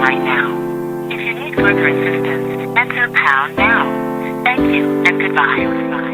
right now. If you need further assistance, enter pound now. Thank you and goodbye.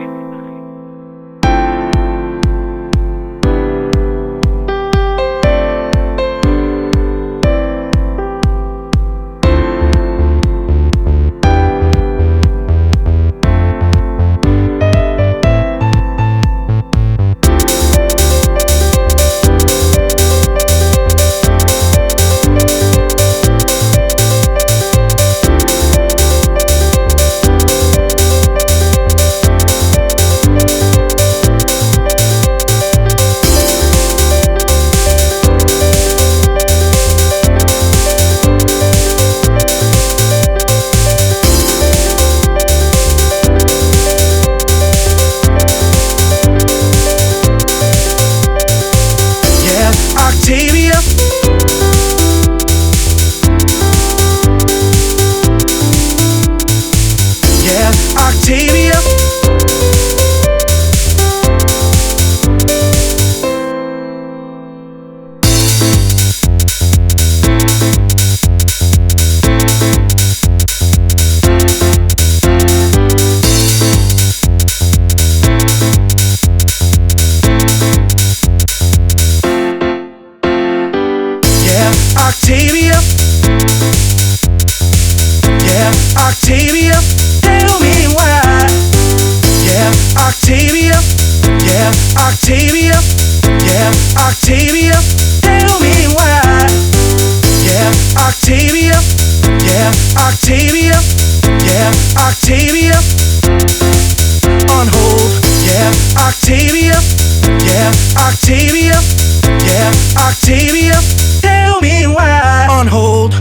Octavia, yeah, Octavia, tell me why. Yeah, Octavia, yeah, Octavia, yeah, Octavia, tell me why. Yeah, Octavia, yeah, Octavia, yeah, Octavia, on hold. Yeah, Octavia, yeah, Octavia, yeah, Octavia, tell me why. On hold.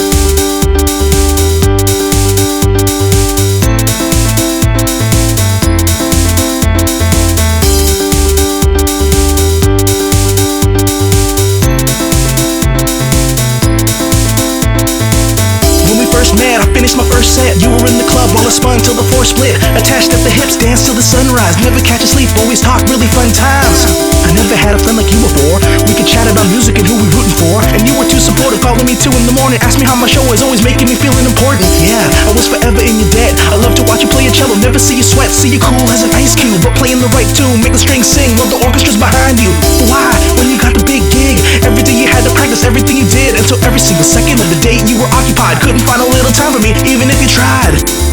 Mad, I finished my first set. You were in the club while I spun till the floor split. Attached at the hips, dance till the sunrise. Never catch a sleep, always talk, really fun times. I never had a friend like you before. We could chat about music and who we rooting for. And you were too supportive, calling me 2 in the morning. Ask me how my show is, always making me feeling important. Yeah, I was forever in your debt. I love to watch you play a cello, never see you sweat. See you cool as an ice cube, but playing the right tune. Make the strings sing while the orchestra's behind you. Why? When you got the big gig, every day you had to practice everything you did. Until every single second of the day you were occupied. Couldn't find a little time for me, even if you tried.